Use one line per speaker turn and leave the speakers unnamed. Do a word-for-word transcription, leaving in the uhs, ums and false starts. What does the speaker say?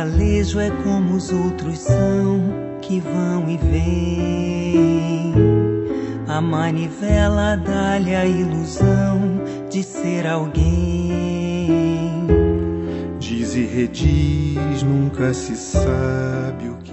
sertalejo é como os outros são, que vão e vêm. A manivela dá-lhe a ilusão de ser alguém.
Diz e rediz, nunca se sabe o